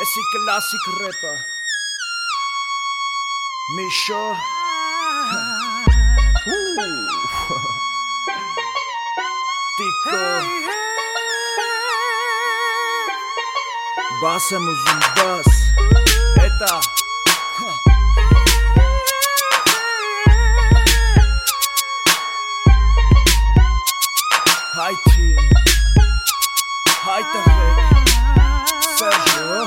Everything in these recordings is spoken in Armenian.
Էսի կլասիկ ռեպը Միշո Տիկո Բաս եմ ուզում բաս Էտա Հայ թին Հայ տղեկ Սերջո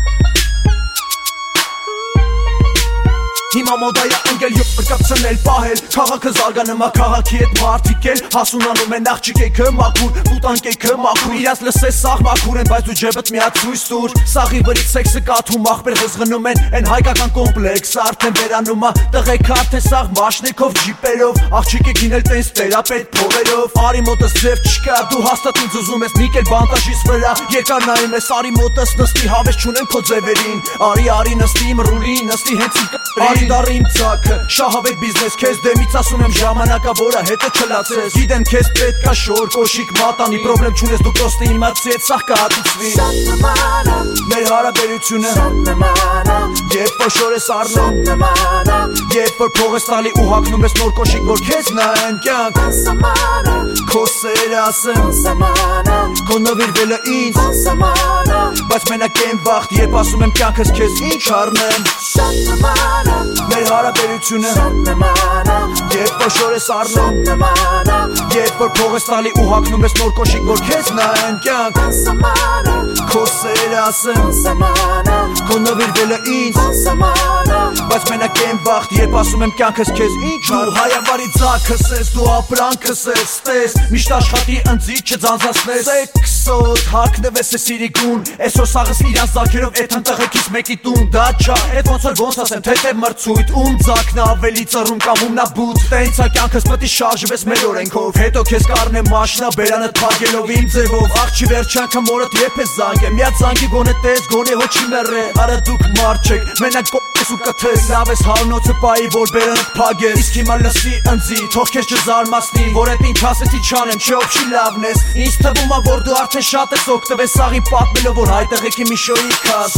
Հիմա մոդայա ընկել յուղ կապցնել պահել Քաղաքը զարգանումա քաղաքի հետ մարդիկ էլ Հասունանում են աղջիկեքը մաքուր Պուտանկեքը մաքուր Իրաց լսես սաղ մաքուր են Բայց դու ջեբդ միատ ցույց տուր Սաղի վրից սեքսը կաթում աղբեր հզղնում են Են հայկական կոմպլեքսը արդեն վերանումա Տղեքը արդեն սաղ մաշնեքով ջիպերով Աղջիկը գինել տենց տերապետ փողերով Արի մոտս ձև չկա Դու հաստատ ինձ ուզում ես նիկել բանտաժիս վրա Երկար նայում ես արի մոտս նստի հավես չունեմ քո ձևերին Արի նստի իմ ռուլին նստի հենց իմ Դարին ծակը, շահավետ բիզնես Քեզ դեմից ասում եմ ժամանակա որը հետը չլացես Գիտեմ քեզ պետք է շոր, կոշիկ, մատանի Պրոբլեմ չունես դու պրոստը իմացի հետ սաղ կհատուցվի Շատ նման Մեր հարաբերությունը Շատ նման Երբ որ շոր ես առնում Շատ նման Երբ որ փող ես տալի ու հագնում ես նոր կոշիկ Որ քեզ նայեն կյանք Անսաման Քո սեր ասեմ Անսաման Քո նվիրվելը ինձ Անսաման Բայց մենակ եմ վաղտ Երբ ասում եմ կյանքս քեզ ինչ առնեմ Շատ նման Մեր հարաբերությունը Շատ նման Երբ որ շոր ես առնում Շատ նման Երբ որ փող ես տալի ու հագնում ես նոր կոշիկ Որ քեզ նայեն կյանք Անսաման Քո սեր ասեմ Անսաման Քո նվիրվելը ինձ Անսաման Բայց մենակ եմ վաղտ Երբ ասում եմ կյանքս քեզ ինչ Դու հայավարի ձակս ես Դու ապրանքս ես Տես Միշտ աշխատի ընձիտ չձանձացնես Սեքսոտ հագնվես ես իրիկուն Այսօր սաղս իրանց ձակերով Էթան տղեկից մեկի տուն Դա չա Էդ ոնց ասեմ թեթև մրցույթ Ում ձակն ավելի ծռում կամ ումնա բութ Տենց ա կյանքս պետի շարժվես մեր օրենքով Հետո քեզ կարնեմ մաշնա բերանդ փակելով իմ ձևով Աղջի վերջանքը մորդ երբ ես զանգեմ Միած զանգի գոնե տես գոնե հոչի մեռե Արա դուք մարդ չեք մենակ կոպես ու կթես Լավ ես հարնոցը պայի որ բերանդ փագես Իսկ հիմա լսի ընձի թող քեզ չզարմացնի Որ էդ ինչ ասեցի չանեմ չի օբշի լավն ես Ինձ թվում ա որ դու արդեն շատ ես օգտվես Սաղի պատմելով որ հայ տղեկի Միշոյի քաս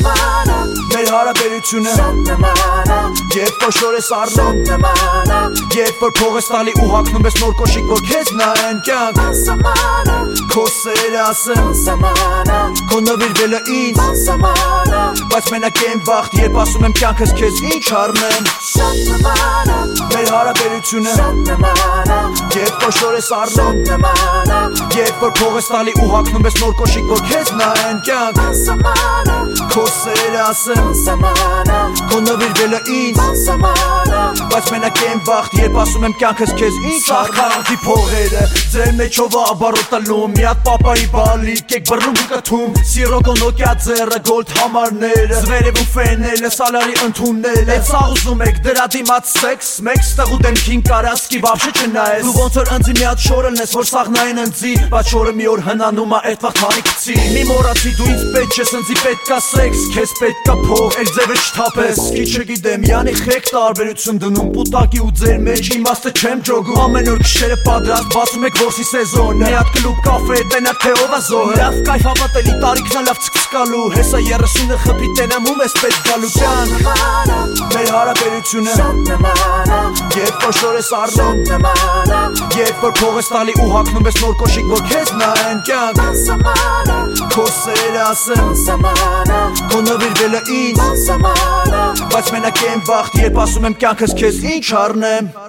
Մեր հարաբերությունը Շատ նման Երբ որ շոր ես առնում Շատ նման Երբ որ փող ես տալի ու հագնում ես նոր կոշիկ Որ քեզ նայեն կյանք Անսաման Քո սեր ասեմ Անսաման Քո նվիրվելը ինձ Անսաման Բայց մենակ եմ վաղտ Երբ ասում եմ կյանքս քեզ ինչ առնեմ Շատ նման Մեր հարաբերությունը Շատ նման Երբ որ շոր ես առնում Շատ նման Երբ որ փող ես տալի ու հագնում ես նոր կոշիկ Որ քեզ նայեն կյանք Անսաման Քո սեր ասեմ Անսաման Քո նվիրվելը ինձ Անսաման Բայց մենակ եմ վաղտ Երբ ասում եմ կյանքս քեզ ինչ Քաղաքի փողերը Ձեր մեջով աբարոտալում Միատ պապայի բալիկ եք բռնում ու կթում Սիրոկո նոկյա ձերը գոլդ համարները Զվերև ու ֆեները սալարի ընդունները Էդ սաղ ուզում եք դրա դիմաց սեքս Մեկ ստեղ ու դեմքին կարասկի վաբշե չնայես Դու ոնց որ ընձի միատ շորելն ես որ սաղ նային ընձի Բայց շորը մի օր հնանում ա էդ վաղտ հանի կցի Մի մորացի դու ինձ պետք ես ընձի պետք կա սեքս Քեզ պետք կա փող էլ ձևը չթապես Քի չգիտեմ յանի խեք տարբերություն դնում Պուտակի ու ձեր մեջ իմաստը չեմ ջոգում Ամեն օր քշերը պատրաստ բացում եք որսի սեզոնը Մի հատ կլուբ կաֆե տենակ թե ով ա զոհը Լավ կայֆ հավատելի տարիքն ա լավ ցկցկալու Հեսա 30-ը խփի տենամ ում ես պետք գալու Կյանք Մեր հարաբերությունը Շատ նման Երբ որ շոր ես առնում Շատ նման Երբ որ փող ես տալի ու հագնում ես նոր կոշիկ Որ քեզ նայեն կյանք Անսաման Քո սեր ասեմ Անսաման Քո նվիրվելը ինձ Անսաման Բայց մենակ եմ վաղտ Երբ ասում եմ կյանքս քեզ ինչ առնեմ